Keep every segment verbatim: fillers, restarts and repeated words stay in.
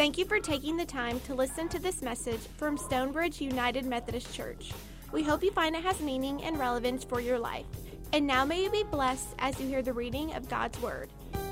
Thank you for taking the time to listen to this message from Stonebridge United Methodist Church. We hope you find it has meaning and relevance for your life. And now may you be blessed as you hear the reading of God's Word.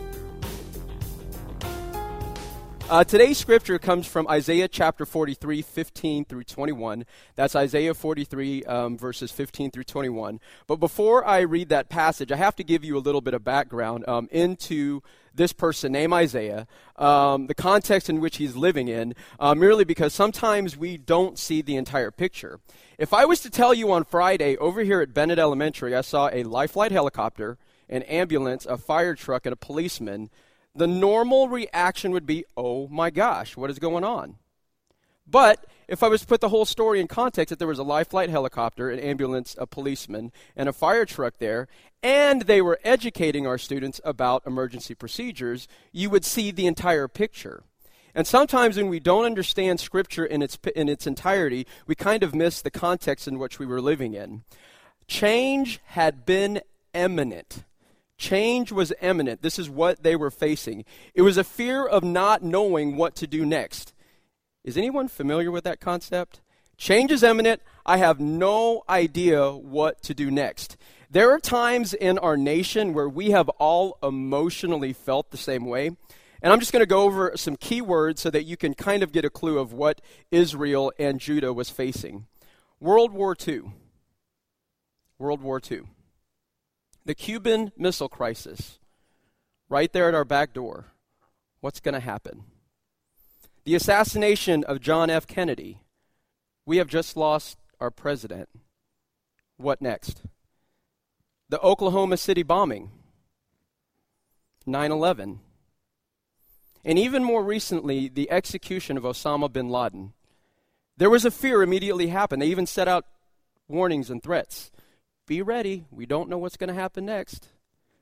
Uh, today's scripture comes from Isaiah chapter forty-three, fifteen through twenty-one. That's Isaiah forty-three, um, verses fifteen through twenty-one. But before I read that passage, I have to give you a little bit of background um, into this person named Isaiah, um, the context in which he's living in, uh, merely because sometimes we don't see the entire picture. If I was to tell you on Friday, over here at Bennett Elementary, I saw a Life Flight helicopter, an ambulance, a fire truck, and a policeman, the normal reaction would be, oh my gosh, what is going on? But if I was to put the whole story in context, that there was a Life Flight helicopter, an ambulance, a policeman, and a fire truck there, and they were educating our students about emergency procedures, you would see the entire picture. And sometimes when we don't understand Scripture in its in its entirety, we kind of miss the context in which we were living in. Change had been imminent. Change was imminent. This is what they were facing. It was a fear of not knowing what to do next. Is anyone familiar with that concept? Change is imminent. I have no idea what to do next. There are times in our nation where we have all emotionally felt the same way. And I'm just going to go over some key words so that you can kind of get a clue of what Israel and Judah was facing. World War Two. World War Two. The Cuban Missile Crisis, right there at our back door. What's going to happen? The assassination of John F. Kennedy. We have just lost our president. What next? The Oklahoma City bombing. nine eleven. And even more recently, the execution of Osama bin Laden. There was a fear immediately happened. They even set out warnings and threats. Be ready. We don't know what's going to happen next.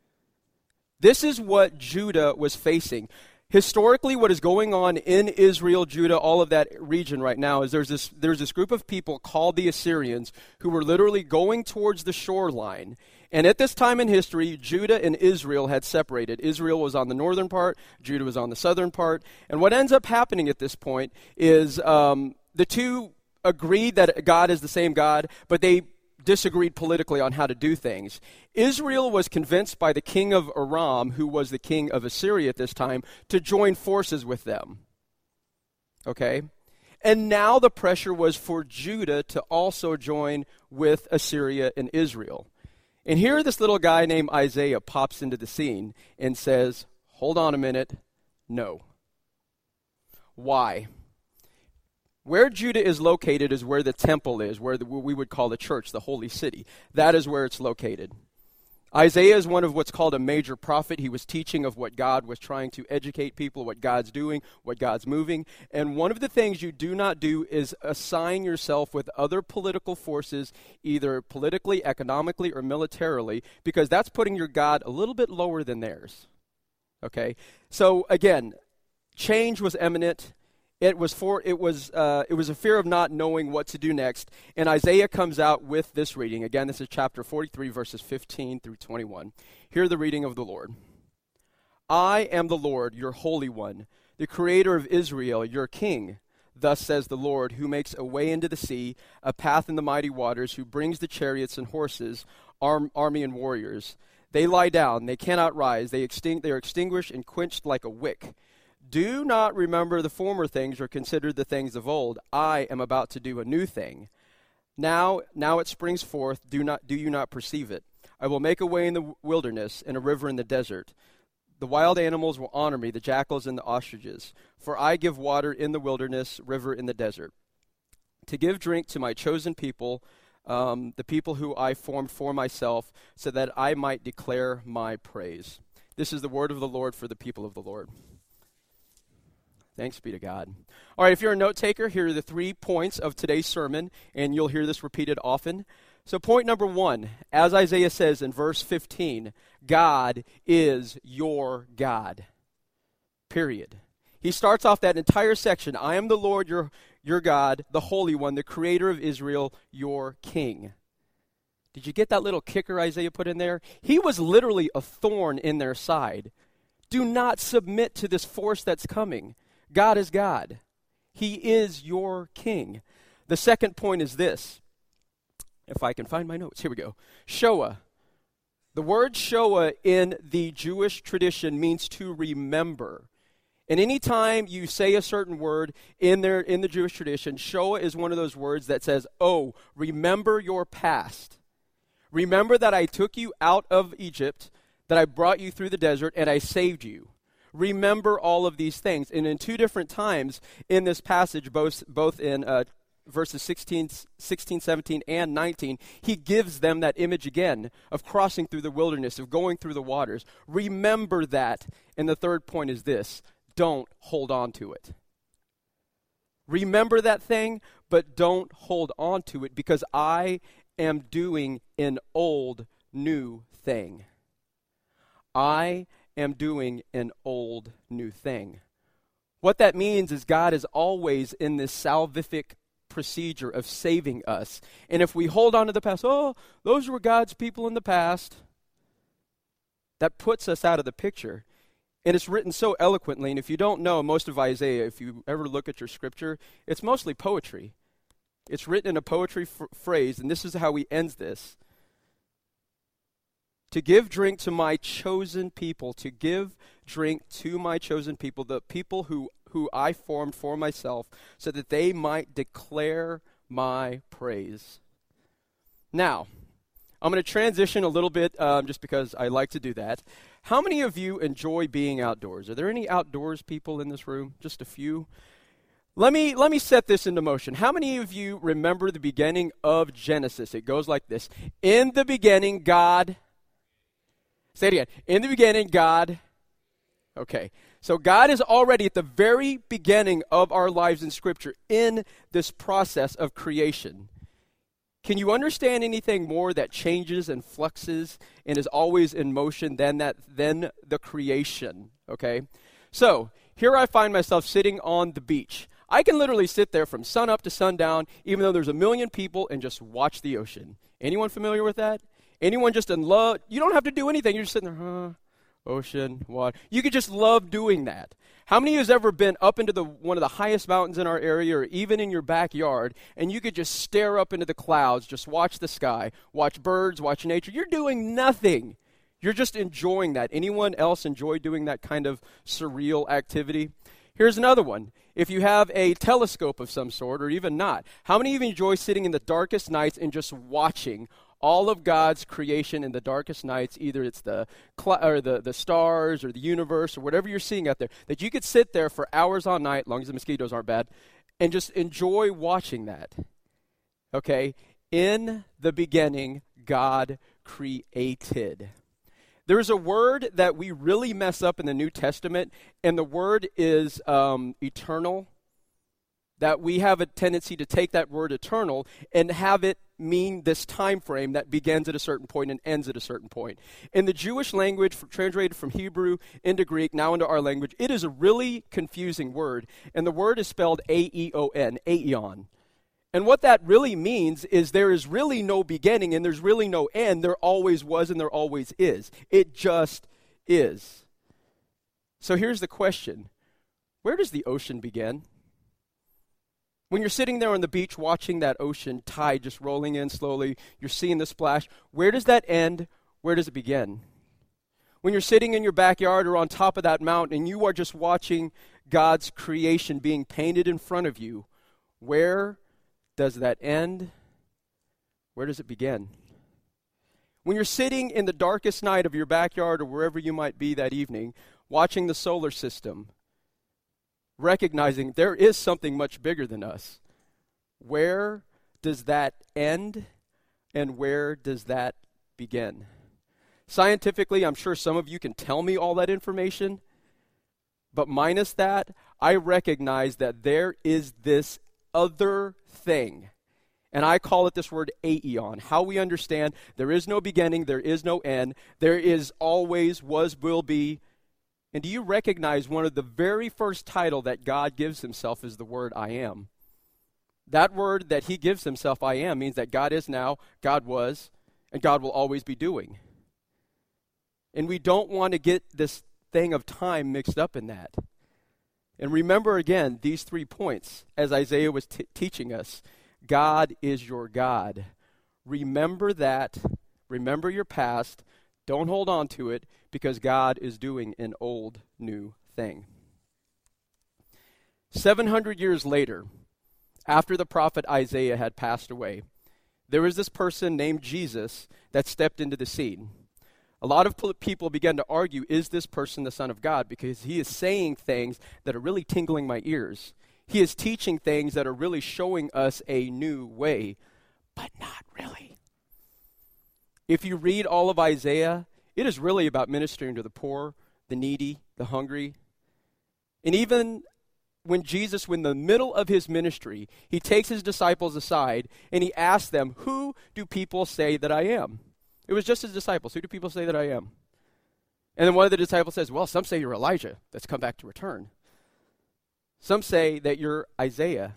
This is what Judah was facing. Historically, what is going on in Israel, Judah, all of that region right now is there's this there's this group of people called the Assyrians who were literally going towards the shoreline. And at this time in history, Judah and Israel had separated. Israel was on the northern part, Judah was on the southern part. And what ends up happening at this point is um, the two agreed that God is the same God, but they disagreed politically on how to do things. Israel was convinced by the king of Aram, who was the king of Assyria at this time, to join forces with them. Okay? And now the pressure was for Judah to also join with Assyria and Israel. And here this little guy named Isaiah pops into the scene and says, hold on a minute, no. Why? Where Judah is located is where the temple is, where the, what we would call the church, the holy city. That is where it's located. Isaiah is one of what's called a major prophet. He was teaching of what God was trying to educate people, what God's doing, what God's moving. And one of the things you do not do is assign yourself with other political forces, either politically, economically, or militarily, because that's putting your God a little bit lower than theirs. Okay? So again, change was imminent. It was for it was uh, it was a fear of not knowing what to do next, and Isaiah comes out with this reading. Again, this is chapter forty-three, verses fifteen through twenty-one. Hear the reading of the Lord. I am the Lord, your Holy One, the Creator of Israel, your King. Thus says the Lord, who makes a way into the sea, a path in the mighty waters, who brings the chariots and horses, arm, army and warriors. They lie down, they cannot rise, they extinct, they are extinguished and quenched like a wick. Do not remember the former things or consider the things of old. I am about to do a new thing. Now, now it springs forth. Do not, do you not perceive it? I will make a way in the wilderness and a river in the desert. The wild animals will honor me, the jackals and the ostriches. For I give water in the wilderness, river in the desert. To give drink to my chosen people, um, the people who I formed for myself, so that I might declare my praise. This is the word of the Lord for the people of the Lord. Thanks be to God. All right, if you're a note taker, here are the three points of today's sermon, and you'll hear this repeated often. So point number one, as Isaiah says in verse fifteen, God is your God, period. He starts off that entire section, I am the Lord, your, your God, the Holy One, the Creator of Israel, your King. Did you get that little kicker Isaiah put in there? He was literally a thorn in their side. Do not submit to this force that's coming. God is God. He is your king. The second point is this. If I can find my notes, here we go. Shoah. The word Shoah in the Jewish tradition means to remember. And anytime you say a certain word in there in the Jewish tradition, Shoah is one of those words that says, oh, remember your past. Remember that I took you out of Egypt, that I brought you through the desert, and I saved you. Remember all of these things. And in two different times in this passage, both, both in uh, verses sixteen, sixteen, seventeen, and nineteen, he gives them that image again of crossing through the wilderness, of going through the waters. Remember that. And the third point is this. Don't hold on to it. Remember that thing, but don't hold on to it, because I am doing an old new thing. I am doing an old new thing. What that means is God is always in this salvific procedure of saving us. And if we hold on to the past, oh, those were God's people in the past, that puts us out of the picture. And it's written so eloquently, and if you don't know most of Isaiah, if you ever look at your scripture, it's mostly poetry. It's written in a poetry f- phrase, and this is how he ends this. To give drink to my chosen people, to give drink to my chosen people, the people who, who I formed for myself, so that they might declare my praise. Now, I'm going to transition a little bit um, just because I like to do that. How many of you enjoy being outdoors? Are there any outdoors people in this room? Just a few? Let me let me set this into motion. How many of you remember the beginning of Genesis? It goes like this. In the beginning, God... Say it again. In the beginning, God... Okay. So God is already at the very beginning of our lives in Scripture in this process of creation. Can you understand anything more that changes and fluxes and is always in motion than that, than the creation? Okay? So, here I find myself sitting on the beach. I can literally sit there from sun up to sundown, even though there's a million people, and just watch the ocean. Anyone familiar with that? Anyone just in love? You don't have to do anything. You're just sitting there, huh? Ocean, water. You could just love doing that. How many of you has ever been up into the one of the highest mountains in our area, or even in your backyard, and you could just stare up into the clouds, just watch the sky, watch birds, watch nature? You're doing nothing. You're just enjoying that. Anyone else enjoy doing that kind of surreal activity? Here's another one. If you have a telescope of some sort, or even not, how many of you enjoy sitting in the darkest nights and just watching all of God's creation in the darkest nights? Either it's the cl- or the, the stars or the universe or whatever you're seeing out there, that you could sit there for hours all night, as long as the mosquitoes aren't bad, and just enjoy watching that. Okay? In the beginning, God created. There's a word that we really mess up in the New Testament, and the word is um, eternal. That we have a tendency to take that word eternal and have it mean this time frame that begins at a certain point and ends at a certain point. In the Jewish language, for, translated from Hebrew into Greek, now into our language, it is a really confusing word, and the word is spelled A E O N, aeon. And what that really means is there is really no beginning and there's really no end. There always was and there always is. It just is. So here's the question. Where does the ocean begin? When you're sitting there on the beach watching that ocean tide just rolling in slowly, you're seeing the splash. Where does that end? Where does it begin? When you're sitting in your backyard or on top of that mountain and you are just watching God's creation being painted in front of you, where does that end? Where does it begin? When you're sitting in the darkest night of your backyard or wherever you might be that evening, watching the solar system, recognizing there is something much bigger than us, where does that end and where does that begin? Scientifically, I'm sure some of you can tell me all that information, but minus that, I recognize that there is this other thing, and I call it this word aeon. How we understand there is no beginning, there is no end, there is always, was, will be. And do you recognize one of the very first title that God gives himself is the word I am? That word that he gives himself, I am, means that God is now, God was, and God will always be doing. And we don't want to get this thing of time mixed up in that. And remember again these three points as Isaiah was t- teaching us. God is your God. Remember that. Remember your past. Don't hold on to it, because God is doing an old new thing. seven hundred years later, after the prophet Isaiah had passed away, there was this person named Jesus that stepped into the scene. A lot of people began to argue, is this person the Son of God? Because he is saying things that are really tingling my ears. He is teaching things that are really showing us a new way, but not really. If you read all of Isaiah, it is really about ministering to the poor, the needy, the hungry. And even when Jesus, in the middle of his ministry, he takes his disciples aside and he asks them, who do people say that I am? It was just his disciples. Who do people say that I am? And then one of the disciples says, well, some say you're Elijah that's come back to return. Some say that you're Isaiah.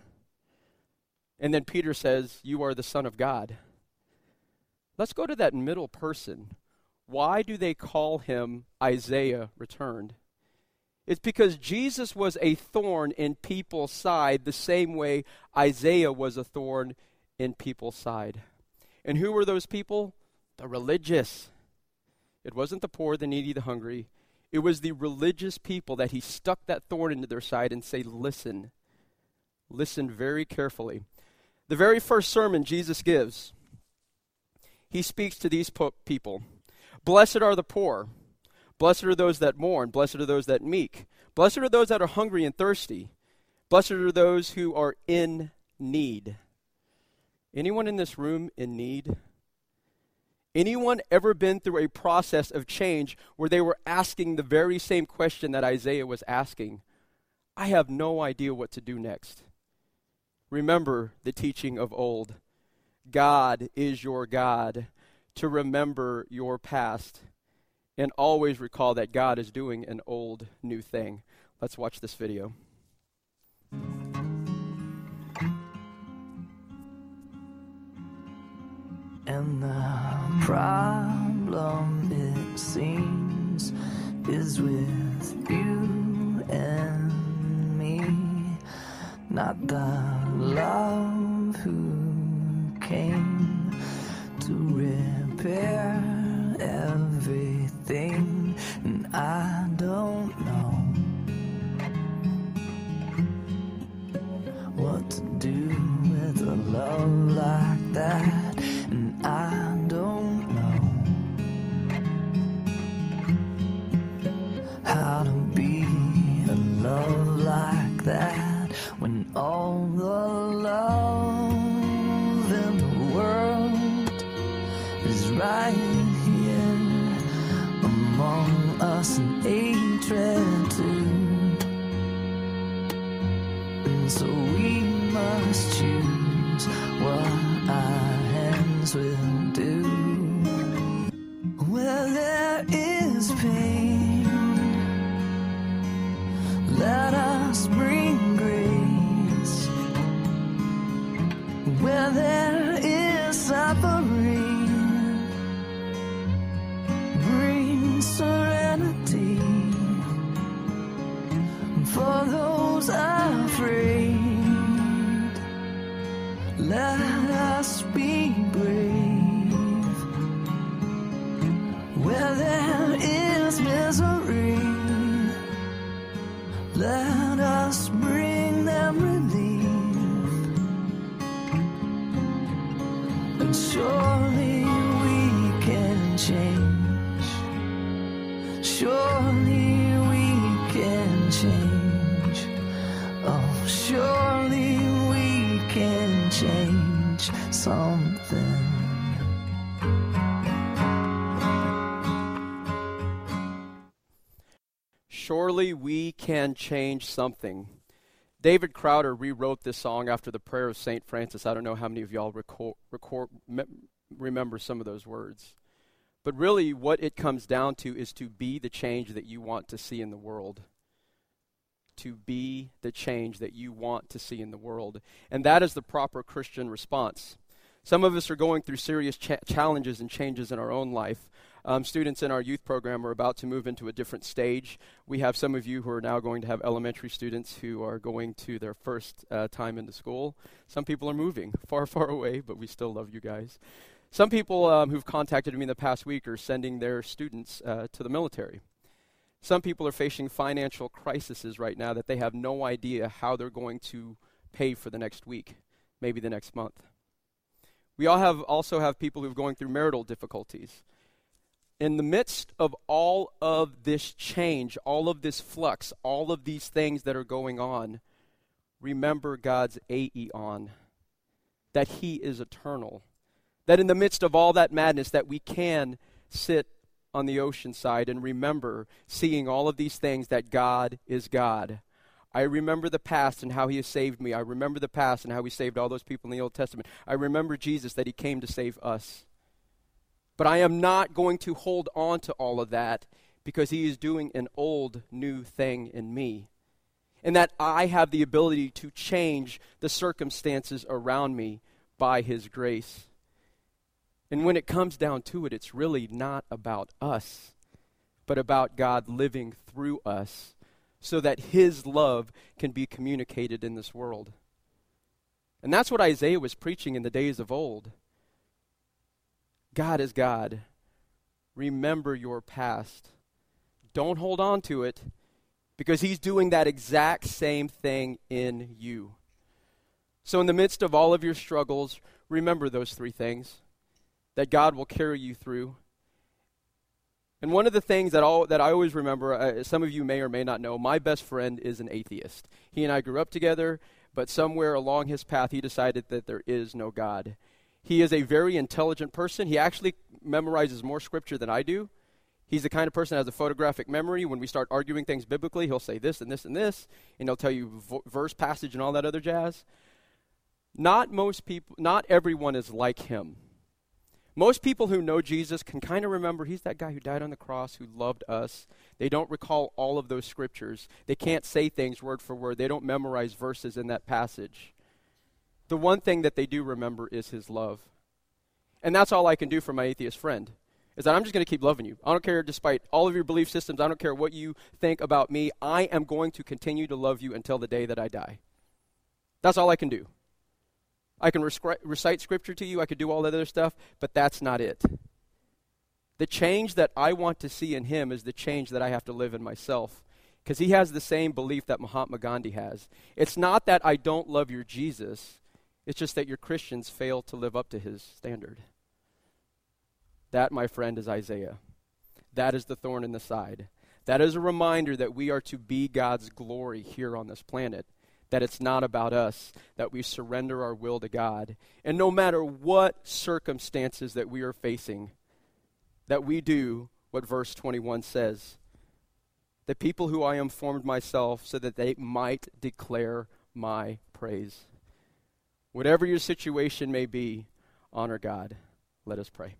And then Peter says, you are the Son of God. Let's go to that middle person. Why do they call him Isaiah returned? It's because Jesus was a thorn in people's side the same way Isaiah was a thorn in people's side. And who were those people? The religious. It wasn't the poor, the needy, the hungry. It was the religious people that he stuck that thorn into their side and say, listen. Listen very carefully. The very first sermon Jesus gives, he speaks to these po- people. Blessed are the poor. Blessed are those that mourn. Blessed are those that meek. Blessed are those that are hungry and thirsty. Blessed are those who are in need. Anyone in this room in need? Anyone ever been through a process of change where they were asking the very same question that Isaiah was asking? I have no idea what to do next. Remember the teaching of old. God is your God. To remember your past. And always recall that God is doing an old new thing. Let's watch this video. And the problem, it seems, is with you and me, not the love who came to repair everything. And I don't know what to do with a love like that. And I don't know how to be a love like that, when all the love in the world is right here among us, and hatred too. And so we must choose what our hands will do. Where there is pain, let us bring grace. Where there is suffering, bring serenity. For those afraid, let us be brave. Where there is misery, let us bring them relief. And surely we can change. Surely we can change. Oh, surely we can change something. Surely we can change something. David Crowder rewrote this song after the prayer of Saint Francis. I don't know how many of y'all record, record, me, remember some of those words. But really what it comes down to is to be the change that you want to see in the world. To be the change that you want to see in the world. And that is the proper Christian response. Some of us are going through serious cha- challenges and changes in our own life. Um, students in our youth program are about to move into a different stage. We have some of you who are now going to have elementary students who are going to their first uh, time into school. Some people are moving far, far away, but we still love you guys. Some people um, who've contacted me in the past week are sending their students uh, to the military. Some people are facing financial crises right now that they have no idea how they're going to pay for the next week, maybe the next month. We all have also have people who are going through marital difficulties. In the midst of all of this change, all of this flux, all of these things that are going on, remember God's aeon, that he is eternal. That in the midst of all that madness, that we can sit on the ocean side and remember seeing all of these things, that God is God. I remember the past and how he has saved me. I remember the past and how he saved all those people in the Old Testament. I remember Jesus, that he came to save us. But I am not going to hold on to all of that, because he is doing an old new thing in me. And that I have the ability to change the circumstances around me by his grace. And when it comes down to it, it's really not about us, but about God living through us so that his love can be communicated in this world. And that's what Isaiah was preaching in the days of old. God is God. Remember your past. Don't hold on to it, because he's doing that exact same thing in you. So in the midst of all of your struggles, remember those three things that God will carry you through. And one of the things that, all, that I always remember, uh, some of you may or may not know, my best friend is an atheist. He and I grew up together, but somewhere along his path he decided that there is no God. He is a very intelligent person. He actually memorizes more scripture than I do. He's the kind of person that has a photographic memory. When we start arguing things biblically, he'll say this and this and this, and he'll tell you vo- verse, passage, and all that other jazz. Not most people, not everyone is like him. Most people who know Jesus can kind of remember he's that guy who died on the cross, who loved us. They don't recall all of those scriptures. They can't say things word for word. They don't memorize verses in that passage. The one thing that they do remember is his love. And that's all I can do for my atheist friend, is that I'm just going to keep loving you. I don't care, despite all of your belief systems, I don't care what you think about me. I am going to continue to love you until the day that I die. That's all I can do. I can rescri- recite scripture to you, I could do all that other stuff, but that's not it. The change that I want to see in him is the change that I have to live in myself, because he has the same belief that Mahatma Gandhi has. It's not that I don't love your Jesus, it's just that your Christians fail to live up to his standard. That, my friend, is Isaiah. That is the thorn in the side. That is a reminder that we are to be God's glory here on this planet. That it's not about us, that we surrender our will to God. And no matter what circumstances that we are facing, that we do what verse twenty-one says. The people who I am formed myself so that they might declare my praise. Whatever your situation may be, honor God. Let us pray.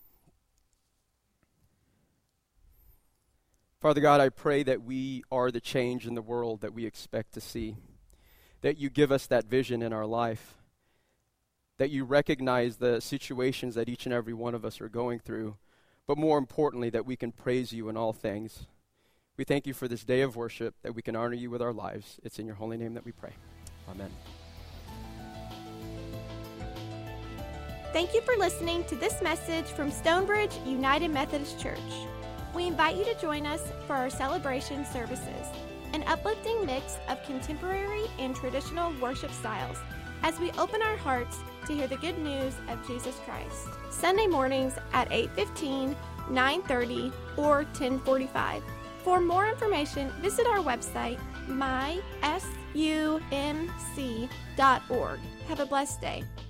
Father God, I pray that we are the change in the world that we expect to see. That you give us that vision in our life. That you recognize the situations that each and every one of us are going through. But more importantly, that we can praise you in all things. We thank you for this day of worship, that we can honor you with our lives. It's in your holy name that we pray. Amen. Thank you for listening to this message from Stonebridge United Methodist Church. We invite you to join us for our celebration services, an uplifting mix of contemporary and traditional worship styles, as we open our hearts to hear the good news of Jesus Christ. Sunday mornings at eight fifteen, nine thirty, or ten forty-five. For more information, visit our website, my s u m c dot org. Have a blessed day.